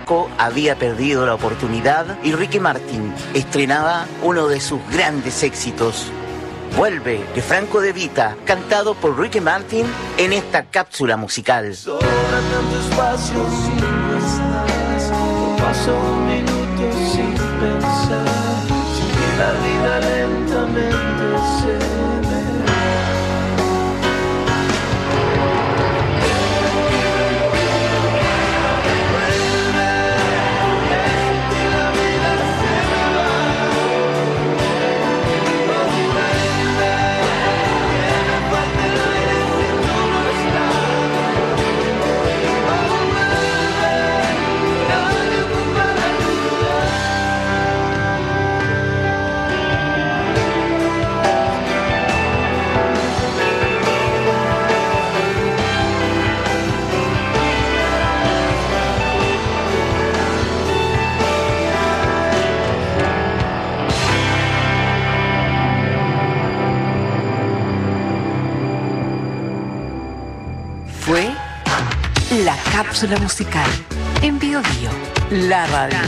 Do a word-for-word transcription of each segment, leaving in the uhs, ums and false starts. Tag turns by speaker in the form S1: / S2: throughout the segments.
S1: disco había perdido la oportunidad y Ricky Martin estrenaba uno de sus grandes éxitos. Vuelve de Franco De Vita, cantado por Ricky Martin en esta cápsula musical.
S2: Sobran tantos espacios sin estás, no paso un minuto sin pensar, sin que la vida lentamente se me
S3: Fue la cápsula musical en Bio Bio, la radio.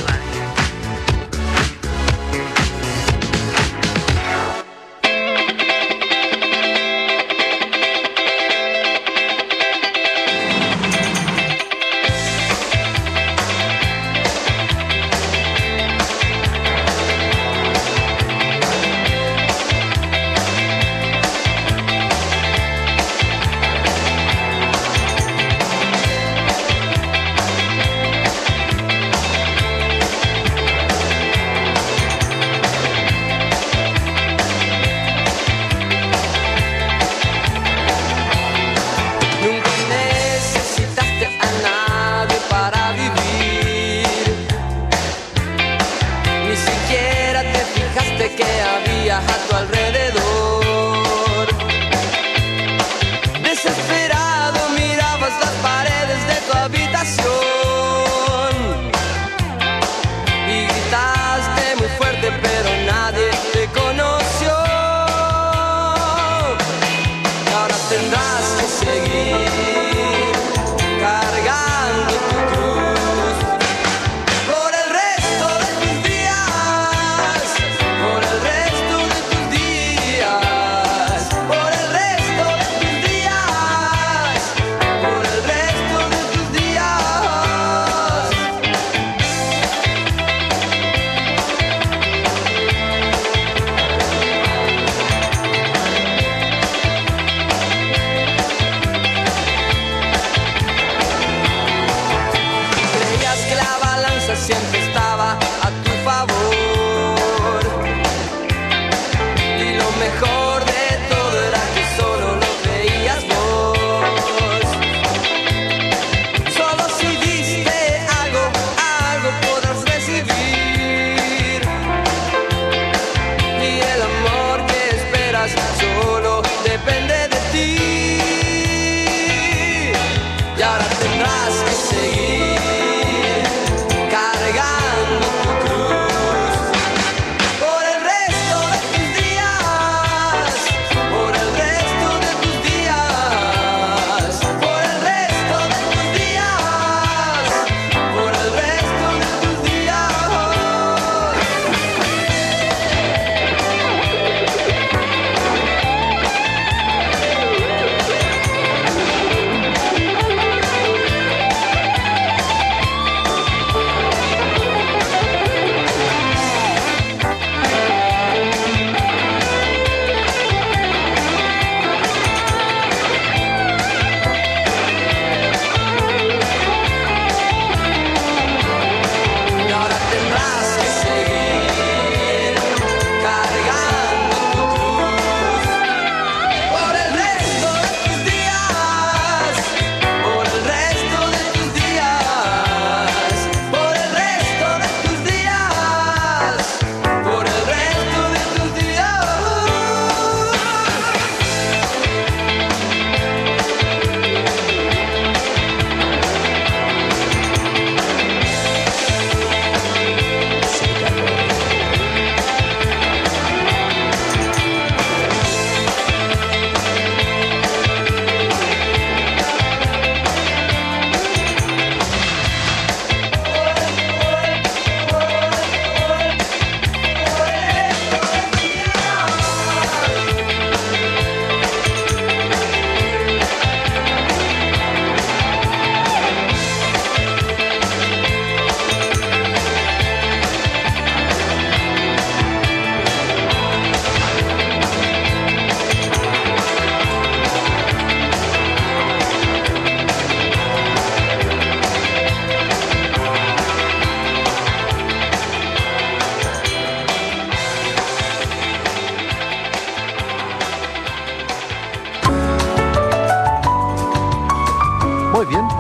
S2: y ahora tendrás que seguir cargando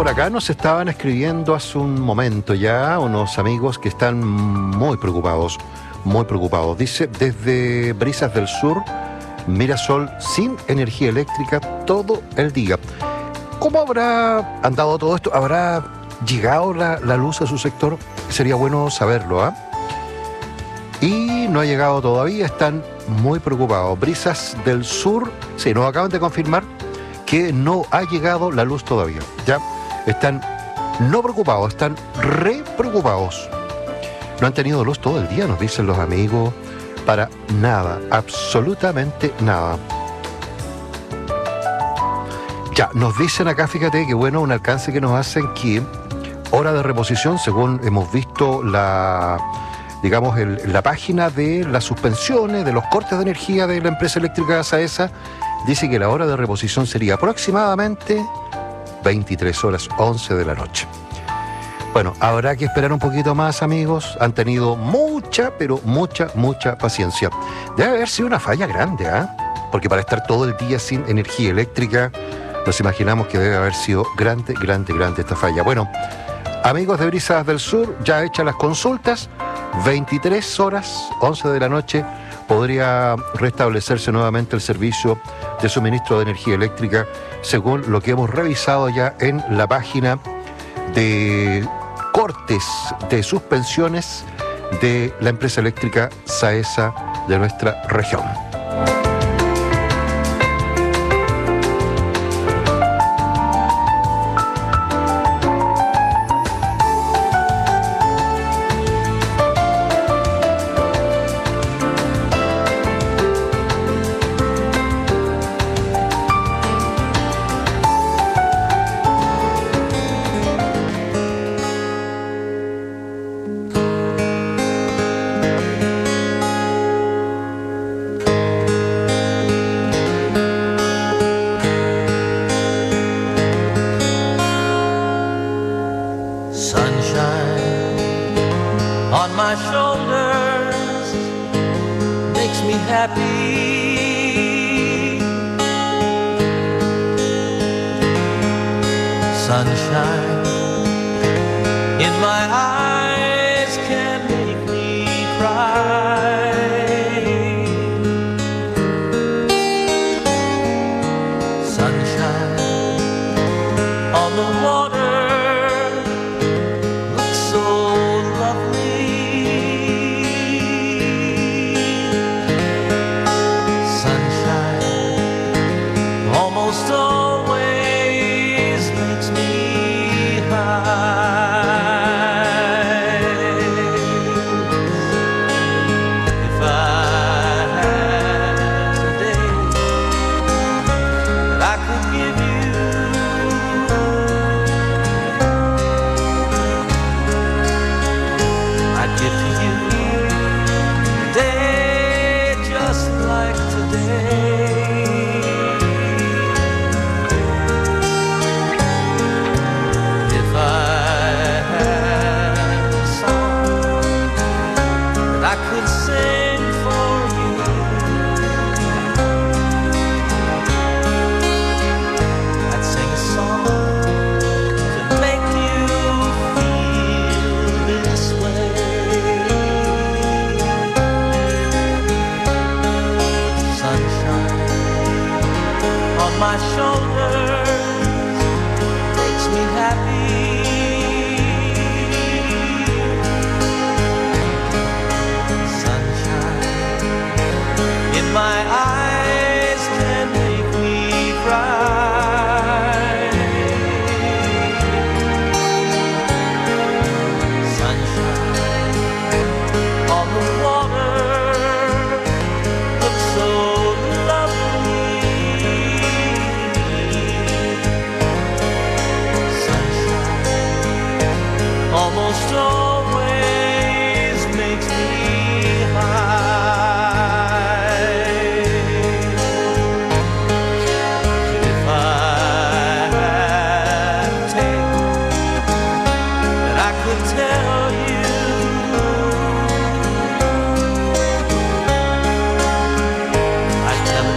S4: por acá nos estaban escribiendo hace un momento ya unos amigos que están muy preocupados, muy preocupados. Dice, desde Brisas del Sur, Mirasol sin energía eléctrica todo el día. ¿Cómo habrá andado todo esto? ¿Habrá llegado la, la luz a su sector? Sería bueno saberlo, ¿ah? ¿eh? Y no ha llegado todavía, están muy preocupados. Brisas del Sur, sí, nos acaban de confirmar que no ha llegado la luz todavía. Ya están no preocupados, están re preocupados. No han tenido luz todo el día, nos dicen los amigos, para nada, absolutamente nada. Ya, nos dicen acá, fíjate que bueno, un alcance que nos hacen que hora de reposición, según hemos visto la, digamos, el, la página de las suspensiones, de los cortes de energía de la empresa eléctrica SAESA, dice que la hora de reposición sería aproximadamente veintitrés horas once de la noche. Bueno, habrá que esperar un poquito más, amigos. Han tenido mucha, pero mucha, mucha paciencia. Debe haber sido una falla grande, ¿ah? ¿eh? Porque para estar todo el día sin energía eléctrica, nos imaginamos que debe haber sido grande, grande, grande esta falla. Bueno, amigos de Brisas del Sur, ya hechas las consultas, veintitrés horas once de la noche, podría restablecerse nuevamente el servicio de suministro de energía eléctrica, según lo que hemos revisado ya en la página de cortes de suspensiones de la empresa eléctrica SAESA de nuestra región.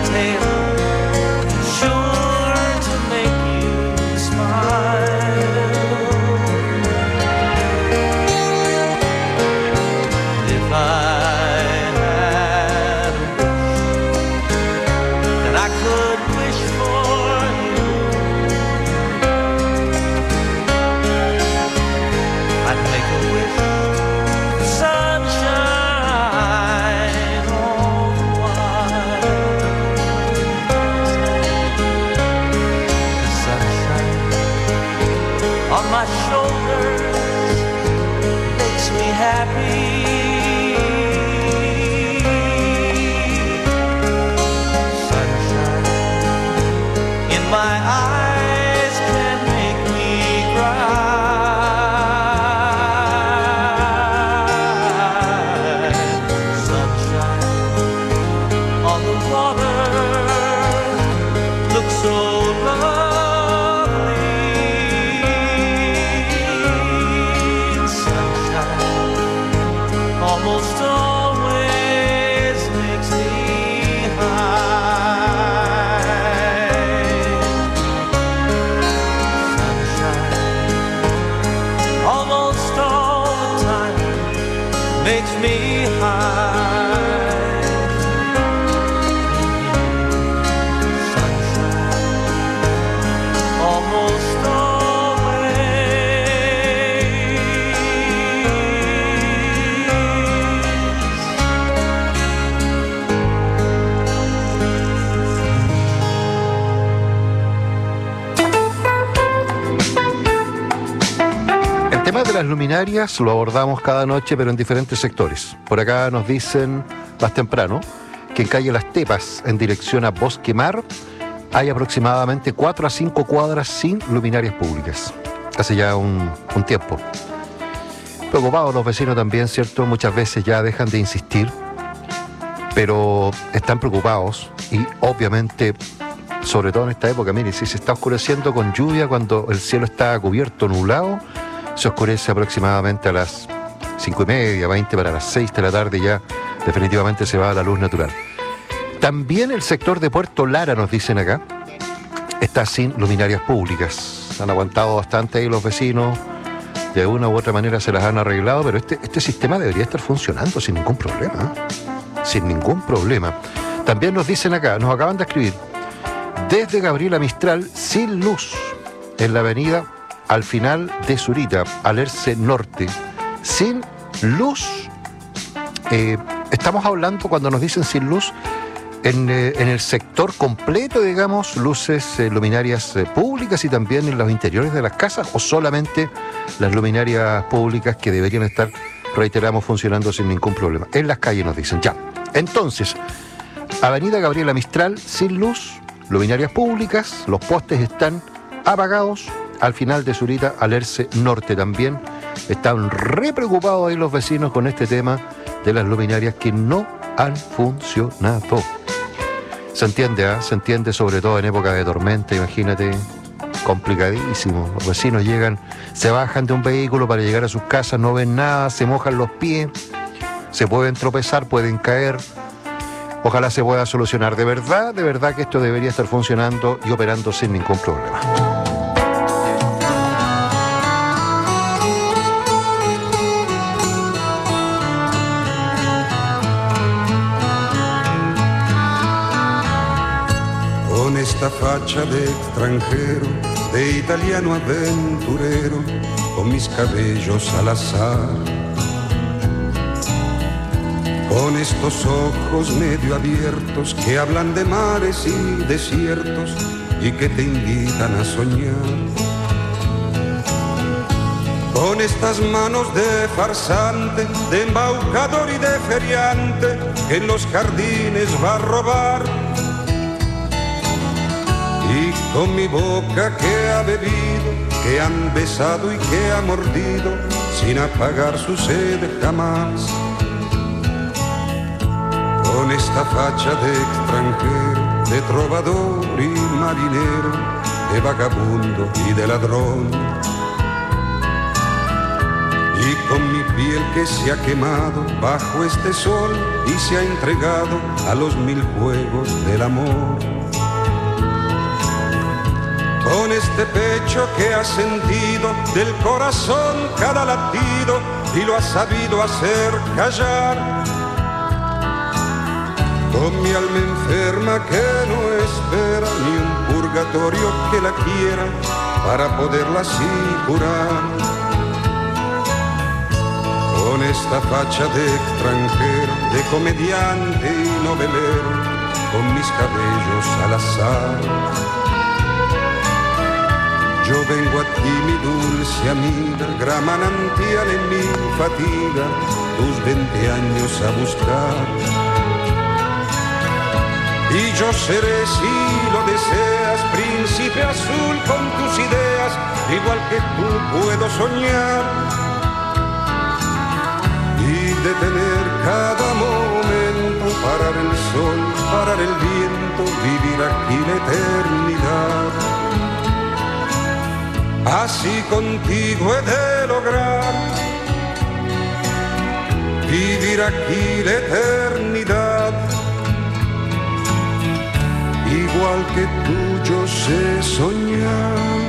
S2: Sure to make you smile.
S4: las luminarias lo abordamos cada noche, pero en diferentes sectores. Por acá nos dicen más temprano que en calle Las Tepas, en dirección a Bosque Mar, hay aproximadamente cuatro a cinco cuadras sin luminarias públicas. Hace ya un, un tiempo. Preocupados los vecinos también, ¿cierto? Muchas veces ya dejan de insistir, pero están preocupados y obviamente, sobre todo en esta época, mire, si se está oscureciendo con lluvia, cuando el cielo está cubierto, nublado, se oscurece aproximadamente a las cinco y media, veinte para las seis de la tarde, ya definitivamente se va a la luz natural. También el sector de Puerto Lara, nos dicen acá, está sin luminarias públicas. Han aguantado bastante ahí los vecinos, de una u otra manera se las han arreglado, pero este, este sistema debería estar funcionando sin ningún problema, ¿eh? Sin ningún problema. También nos dicen acá, nos acaban de escribir, desde Gabriela Mistral, sin luz, en la avenida al final de Zurita, Alerce Norte, sin luz. Eh, estamos hablando, cuando nos dicen sin luz, en, eh, en el sector completo, digamos, luces eh, luminarias eh, públicas y también en los interiores de las casas, o solamente las luminarias públicas que deberían estar, reiteramos, funcionando sin ningún problema. En las calles nos dicen, ya. Entonces, avenida Gabriela Mistral, sin luz, luminarias públicas, los postes están apagados. Al final de Zurita, Alerce Norte también. Están re preocupados ahí los vecinos con este tema de las luminarias que no han funcionado. Se entiende, ¿eh? Se entiende, sobre todo en época de tormenta, imagínate, complicadísimo. Los vecinos llegan, se bajan de un vehículo para llegar a sus casas, no ven nada, se mojan los pies, se pueden tropezar, pueden caer. Ojalá se pueda solucionar. De verdad, de verdad que esto debería estar funcionando y operando sin ningún problema.
S5: Con esta facha de extranjero, de italiano aventurero, con mis cabellos al azar, con estos ojos medio abiertos que hablan de mares y desiertos y que te invitan a soñar, con estas manos de farsante, de embaucador y de feriante que en los jardines va a robar, y con mi boca que ha bebido, que han besado y que ha mordido sin apagar su sed jamás. Con esta facha de extranjero, de trovador y marinero, de vagabundo y de ladrón, y con mi piel que se ha quemado bajo este sol y se ha entregado a los mil juegos del amor, con este pecho que ha sentido del corazón cada latido y lo ha sabido hacer callar, con mi alma enferma que no espera ni un purgatorio que la quiera para poderla así curar, con esta facha de extranjero, de comediante y novelero, con mis cabellos al azar. Yo vengo a ti, mi dulce amiga, gran manantial en mi fatiga, tus veinte años a buscar. Y yo seré, si lo deseas, príncipe azul con tus ideas, igual que tú puedo soñar, y detener cada momento, parar el sol, parar el viento, vivir aquí la eternidad. Así contigo he de lograr vivir aquí la eternidad. Igual que tú yo sé soñar.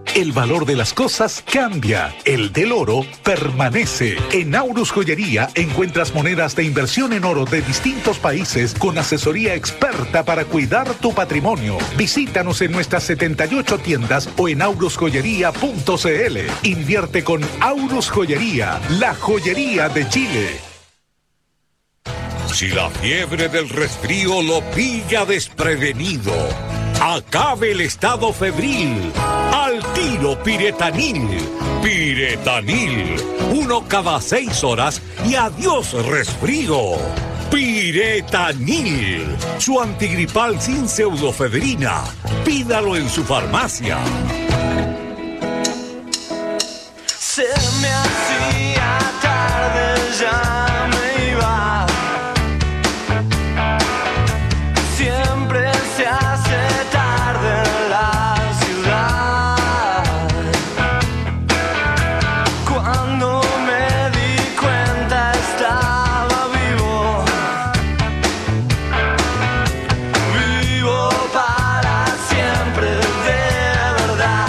S6: El valor de las cosas cambia, el del oro permanece. En Aurus Joyería encuentras monedas de inversión en oro de distintos países con asesoría experta para cuidar tu patrimonio. Visítanos en nuestras setenta y ocho tiendas o en aurus joyería punto c l. Invierte con Aurus Joyería, la joyería de Chile.
S7: Si la fiebre del resfrío lo pilla desprevenido, acabe el estado febril. Al tiro Piretanil. Piretanil. Uno cada seis horas y adiós resfrío. Piretanil. Su antigripal sin pseudofebrina. Pídalo en su farmacia.
S2: Se me hacía tarde, ya me iba. Siempre se hace tarde en la ciudad. Cuando me di cuenta estaba vivo. Vivo para siempre, de verdad.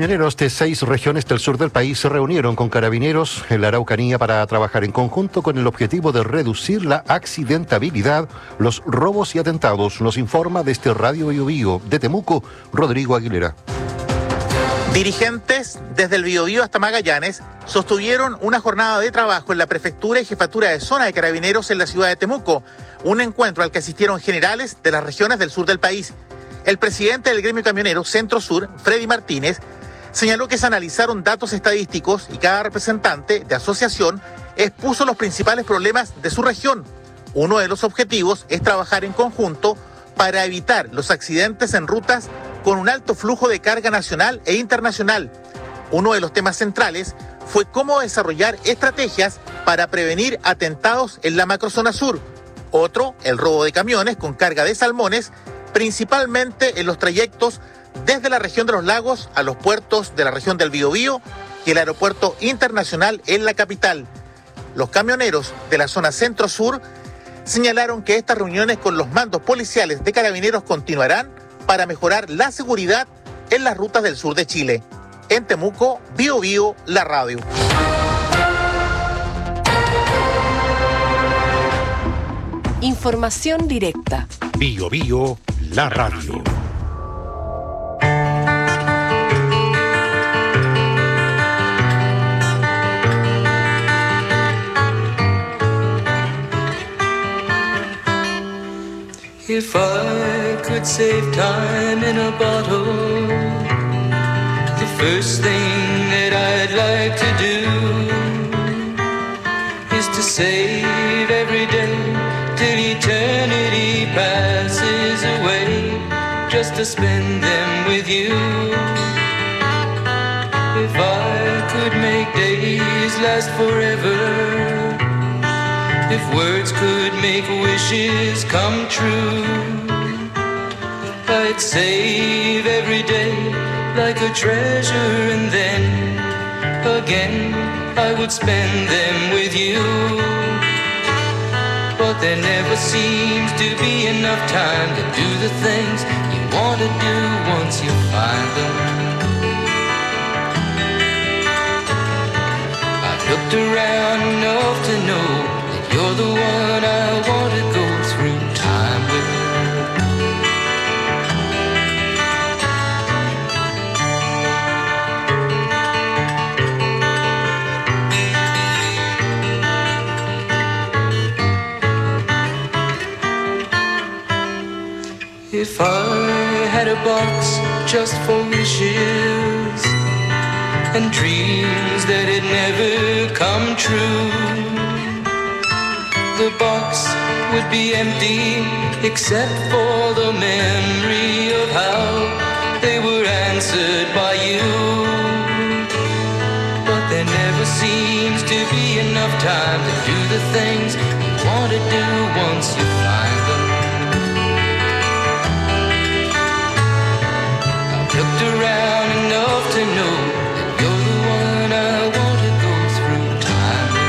S4: Camioneros de seis regiones del sur del país se reunieron con carabineros en la Araucanía para trabajar en conjunto con el objetivo de reducir la accidentabilidad, los robos y atentados. Nos informa desde Radio Bio Bio de Temuco, Rodrigo Aguilera.
S8: Dirigentes desde el Biobío hasta Magallanes sostuvieron una jornada de trabajo en la Prefectura y Jefatura de Zona de Carabineros en la ciudad de Temuco, un encuentro al que asistieron generales de las regiones del sur del país. El presidente del gremio camionero Centro Sur, Freddy Martínez, señaló que se analizaron datos estadísticos y cada representante de asociación expuso los principales problemas de su región. Uno de los objetivos es trabajar en conjunto para evitar los accidentes en rutas con un alto flujo de carga nacional e internacional. Uno de los temas centrales fue cómo desarrollar estrategias para prevenir atentados en la macrozona sur. Otro, el robo de camiones con carga de salmones, principalmente en los trayectos desde la región de los lagos a los puertos de la región del Biobío y el aeropuerto internacional en la capital. Los camioneros de la zona centro-sur señalaron que estas reuniones con los mandos policiales de Carabineros continuarán para mejorar la seguridad en las rutas del sur de Chile. En Temuco, Bio Bio, la radio.
S3: Información directa.
S6: Bio Bio, la radio.
S2: If I could save time in a bottle, the first thing that I'd like to do is to save every day till eternity passes away, just to spend them with you. If I could make days last forever, if words could make wishes come true, I'd save every day like a treasure, and then again I would spend them with you. But there never seems to be enough time to do the things you want to do once you find them. I've looked around enough to know you're the one I want to go through time with. If I had a box just for wishes and dreams that had never come true, the box would be empty except for the memory of how they were answered by you. But there never seems to be enough time to do the things you want to do once you find them. I've looked around enough to know that you're the one I want to go through time with.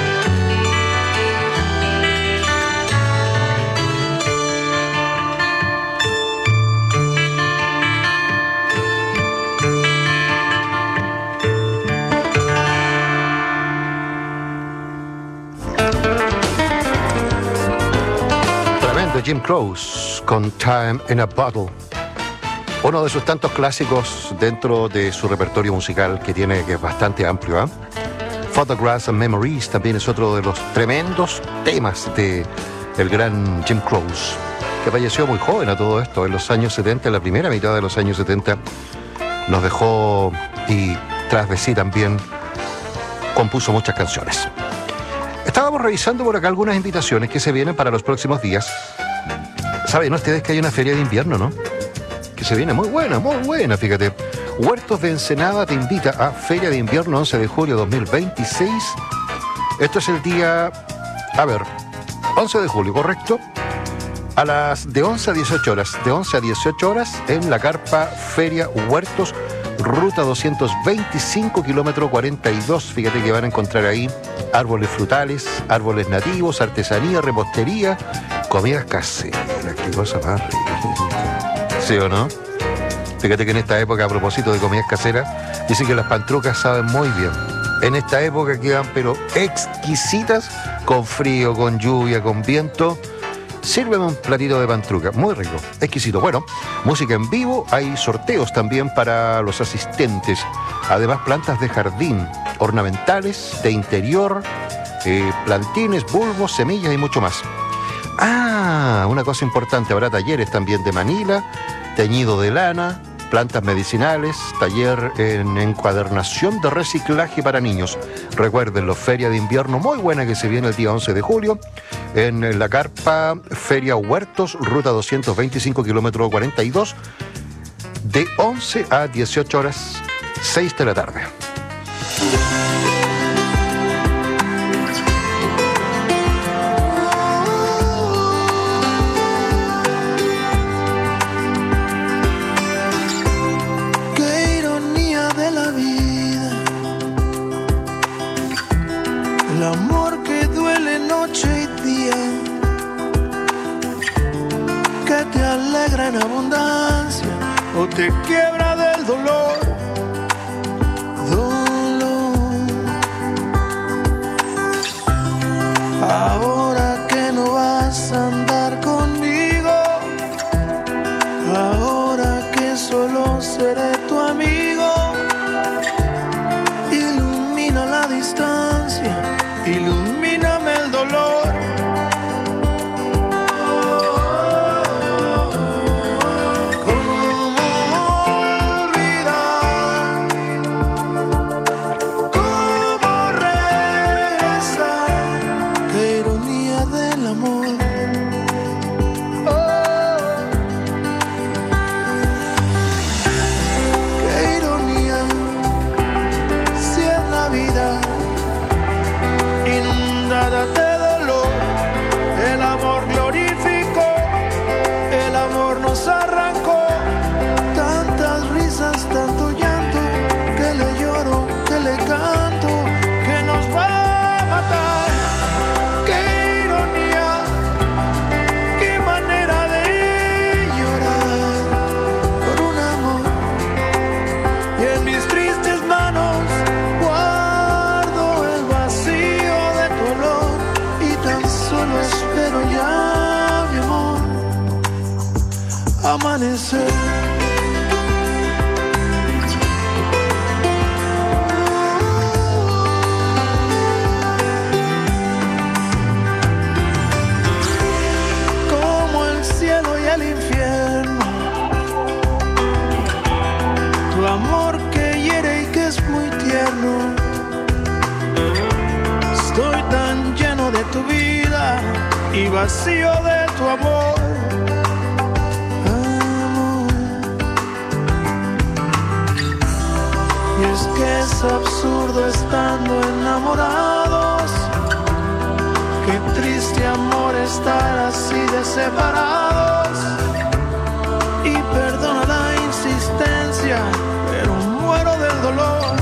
S4: Jim Croce con Time in a Bottle, uno de sus tantos clásicos dentro de su repertorio musical que tiene, que es bastante amplio, ¿eh? Photographs and Memories también es otro de los tremendos temas de el gran Jim Croce, que falleció muy joven a todo esto, en los años setenta, en la primera mitad de los años setenta, nos dejó, y tras de sí también compuso muchas canciones. Estábamos revisando por acá algunas invitaciones que se vienen para los próximos días. Saben ustedes que hay una feria de invierno, ¿no? Que se viene muy buena, muy buena, fíjate. Huertos de Ensenada te invita a Feria de Invierno once de julio dos mil veintiséis. Esto es el día, a ver, once de julio, ¿correcto? A las de once a dieciocho horas, de once a dieciocho horas en la carpa Feria Huertos, ruta doscientos veinticinco, kilómetro cuarenta y dos. Fíjate que van a encontrar ahí árboles frutales, árboles nativos, artesanía, repostería, comidas caseras. Qué cosa más rica. ¿Sí o no? Fíjate que en esta época, a propósito de comidas caseras, dicen que las pantrucas saben muy bien. En esta época quedan pero exquisitas, con frío, con lluvia, con viento. Sírveme un platito de pantruca, muy rico, exquisito. Bueno, música en vivo, hay sorteos también para los asistentes. Además, plantas de jardín, ornamentales, de interior, eh, plantines, bulbos, semillas y mucho más. Ah, una cosa importante, habrá talleres también de Manila, teñido de lana, plantas medicinales, taller en encuadernación de reciclaje para niños. Recuérdenlo, feria de invierno muy buena que se viene el día once de julio en la carpa Feria Huertos, ruta doscientos veinticinco, kilómetro cuarenta y dos, de once a dieciocho horas, seis de la tarde.
S9: El amor que duele noche y día, que te alegra en abundancia o te quiebra del dolor, dolor. Ahora que no vas a andar conmigo, ahora que solo seré tu amigo, ilumina la distancia, ilumíname el dolor. ¿Cómo olvidar? ¿Cómo regresar? Qué ironía del amor. Oh. Qué ironía, si es la vida inundada de dolor, el amor glorificó, el amor nos arrancó, tantas risas, tanto llanto, que le lloro, que le canto, que nos va a matar. Qué ironía, qué manera de llorar por un amor, y en mis tristes manos guardo el vacío de tu olor, y tan solo espero ya, mi amor, amanecer. Como el cielo y el infierno, tu amor que hiere y que es muy tierno. Estoy tan lleno de tu vida y vacío de tu amor. Amor. Y es que es absurdo estando enamorados, qué triste amor estar así de separados. Y perdona la insistencia, pero muero del dolor.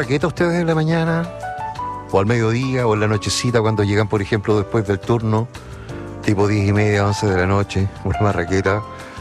S4: marraqueta ustedes en la mañana? ¿O al mediodía? ¿O en la nochecita cuando llegan, por ejemplo, después del turno? Tipo diez y media, once de la noche. Una marraqueta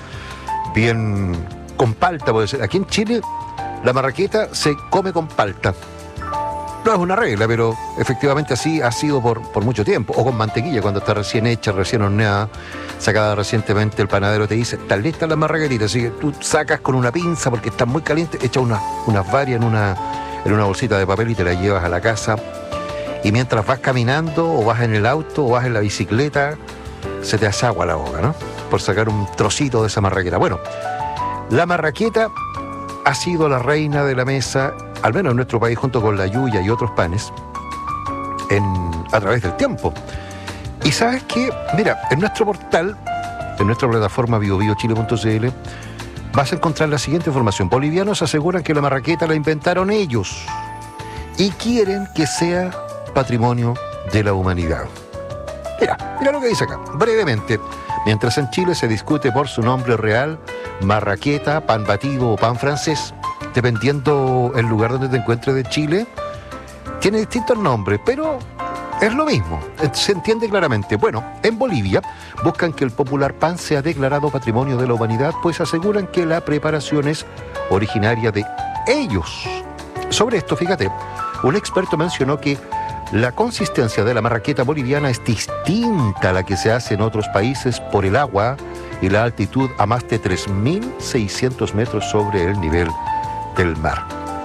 S4: bien con palta, puede ser. Aquí en Chile la marraqueta se come con palta. No es una regla, pero efectivamente así ha sido por, por mucho tiempo. O con mantequilla, cuando está recién hecha, recién horneada, sacada recientemente, el panadero te dice, están listas las marraquetitas. Así que tú sacas con una pinza porque están muy calientes, echas unas, unas varias en una, en una bolsita de papel y te las llevas a la casa. Y mientras vas caminando, o vas en el auto, o vas en la bicicleta, se te hace agua la boca, ¿no? Por sacar un trocito de esa marraqueta. Bueno, la marraqueta ha sido la reina de la mesa, al menos en nuestro país, junto con la yuya y otros panes, en, a través del tiempo. Y ¿sabes qué? Mira, en nuestro portal, en nuestra plataforma bio bio chile punto c l, vas a encontrar la siguiente información. Bolivianos aseguran que la marraqueta la inventaron ellos y quieren que sea patrimonio de la humanidad. Mira, mira lo que dice acá, brevemente. Mientras en Chile se discute por su nombre real, marraqueta, pan batido o pan francés, dependiendo el lugar donde te encuentres de Chile, tiene distintos nombres, pero es lo mismo, se entiende claramente. Bueno, en Bolivia buscan que el popular pan sea declarado patrimonio de la humanidad, pues aseguran que la preparación es originaria de ellos. Sobre esto, fíjate, un experto mencionó que la consistencia de la marraqueta boliviana es distinta a la que se hace en otros países por el agua y la altitud a más de tres mil seiscientos metros sobre el nivel del mar.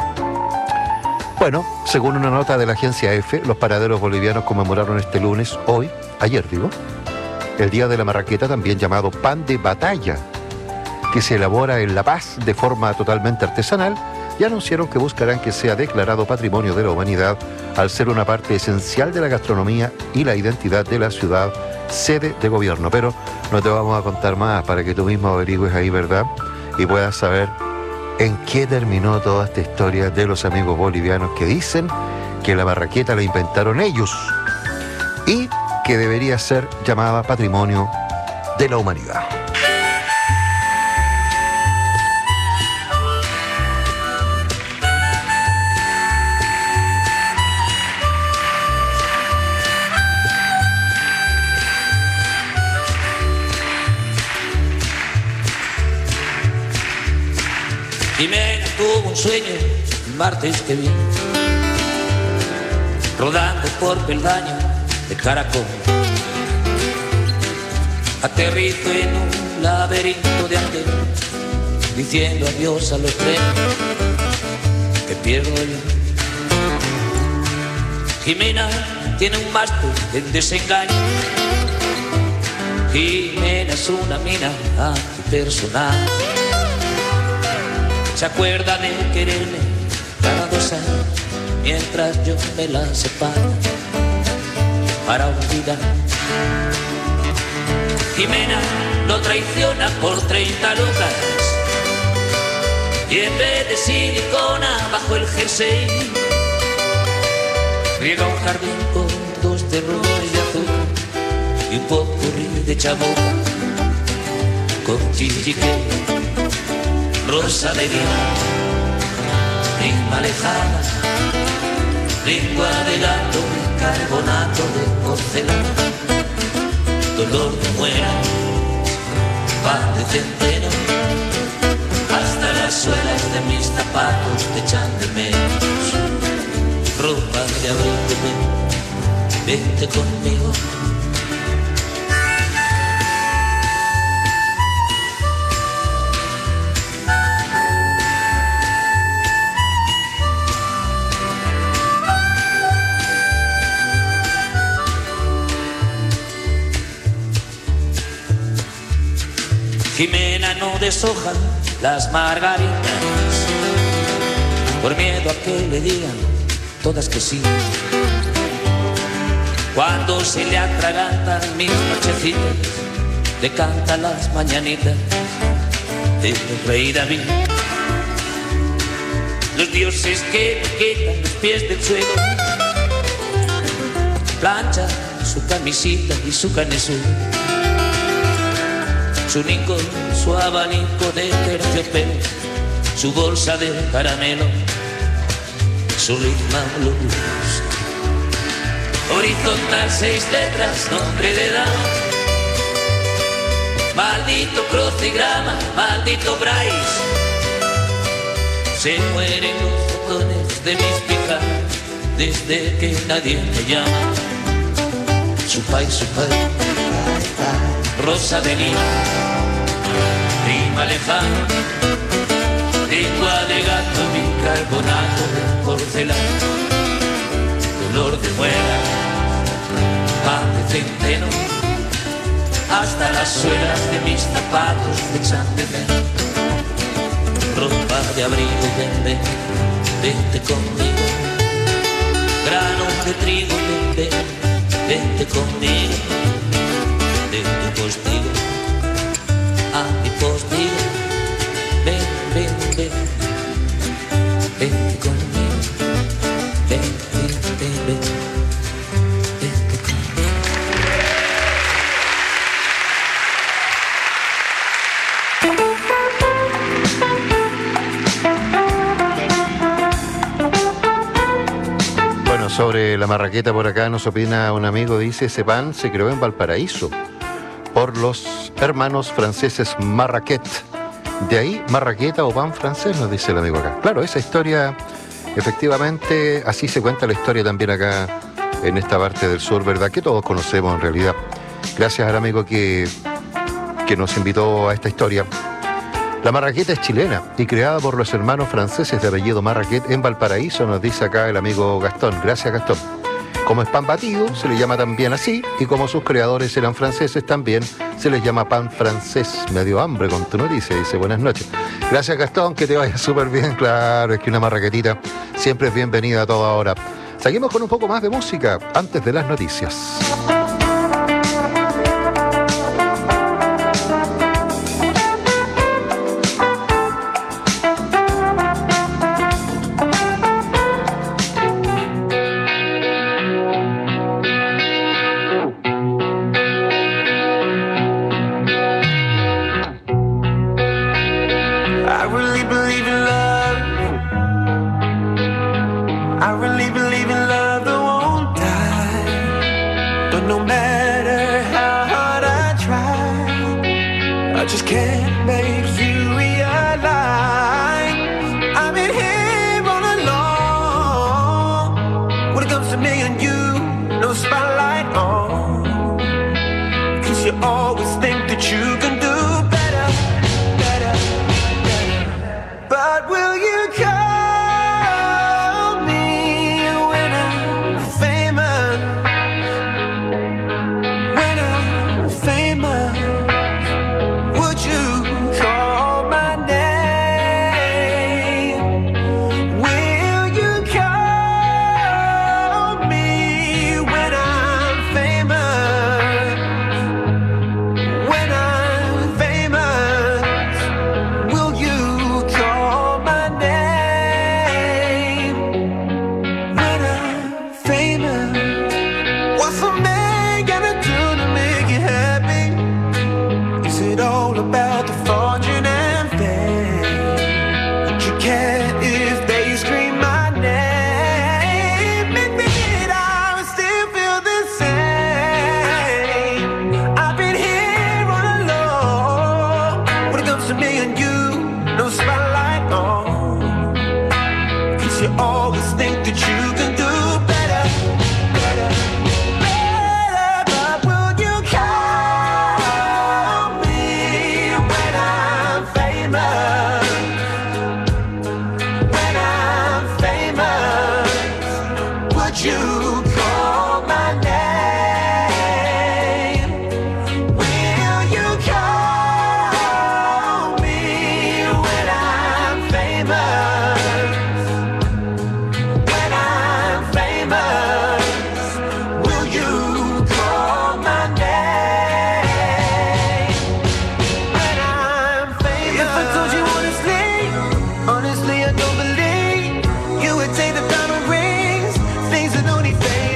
S4: Bueno, según una nota de la agencia EFE, los panaderos bolivianos conmemoraron este lunes, hoy, ayer digo, el Día de la Marraqueta, también llamado pan de batalla, que se elabora en La Paz de forma totalmente artesanal, y anunciaron que buscarán que sea declarado patrimonio de la humanidad al ser una parte esencial de la gastronomía y la identidad de la ciudad sede de gobierno. Pero no te vamos a contar más para que tú mismo averigües ahí, ¿verdad? Y puedas saber en qué terminó toda esta historia de los amigos bolivianos que dicen que la marraqueta la inventaron ellos y que debería ser llamada patrimonio de la humanidad.
S10: Jimena tuvo un sueño el martes que viene, rodando por peldaño de caracol. Aterrizo en un laberinto de andén, diciendo adiós a los trenes que pierdo yo. Jimena tiene un máster en desengaño. Jimena es una mina antipersonal. Se acuerda de quererme cada dos años, mientras yo me la separo para olvidar. Jimena lo traiciona por treinta lucas y en vez de silicona bajo el jersey riega un jardín con dos terrones de azul y un popurrí de chaboca con chichique. Rosa de vino, rima lejana, lengua de gato, carbonato de porcelana, dolor de muera, pan de centeno, hasta las suelas de mis zapatos te echan de menos. Ropa de abrigo, vente conmigo. Jimena no deshoja las margaritas por miedo a que le digan todas que sí. Cuando se le atragantan mis nochecitas, le canta las mañanitas del rey David. Los dioses que me quitan los pies del suelo, plancha su camisita y su canesú, su Lincoln, su abanico de terciopelo, su bolsa de caramelo, Suleiman Blues. Horizontal, seis letras, nombre de dama. Maldito crucigrama, maldito Bryce. Se mueren los botones de mis pijas desde que nadie me llama. Su país, su país, rosa de Lima, prima lejana, lengua de gato, bicarbonato de porcelana, dolor de muela, pan de centeno, hasta las suelas de mis zapatos de echan de menos. Ropa de abrigo, ven, ven, vente conmigo, grano de trigo, ven, ven. Vente conmigo, de tu postigo, a mi postigo. Ven, ven, ven, vente conmigo. Ven, ven, ven, ven, vente conmigo.
S4: Sobre la marraqueta por acá nos opina un amigo, dice, ese pan se creó en Valparaíso por los hermanos franceses Marraquet. De ahí marraqueta o pan francés, nos dice el amigo acá. Claro, esa historia, efectivamente, así se cuenta la historia también acá en esta parte del sur, ¿verdad? Que todos conocemos en realidad. Gracias al amigo que, que nos invitó a esta historia. La marraqueta es chilena y creada por los hermanos franceses de apellido Marraquet en Valparaíso, nos dice acá el amigo Gastón. Gracias, Gastón. Como es pan batido, se le llama también así, y como sus creadores eran franceses, también se les llama pan francés. Me dio hambre con tu noticia, dice, buenas noches. Gracias, Gastón, que te vaya súper bien. Claro, es que una marraquetita siempre es bienvenida a toda hora. Seguimos con un poco más de música antes de las noticias.
S9: Honestly, I don't believe you would take the diamond rings, things that only fade.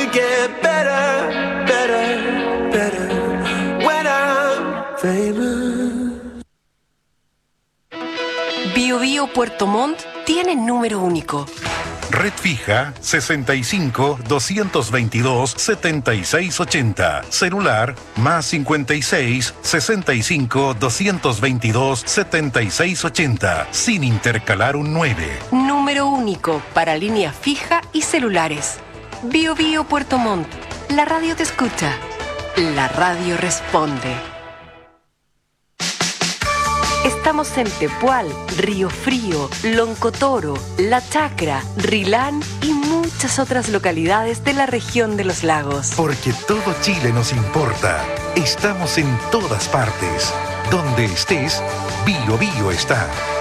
S9: get better, better, better when I'm famous.
S3: Bio Bio Puerto Montt tiene número único.
S11: Red fija sesenta y cinco, doscientos veintidós, setenta y seis ochenta. Celular más cincuenta y seis, sesenta y cinco, doscientos veintidós, setenta y seis ochenta. Sin intercalar un nueve.
S3: Número único para línea fija y celulares. Bio Bio Puerto Montt. La radio te escucha. La radio responde. Estamos en Tepual, Río Frío, Loncotoro, La Chacra, Rilán y muchas otras localidades de la región de los lagos.
S11: Porque todo Chile nos importa. Estamos en todas partes. Donde estés, Bio Bio está.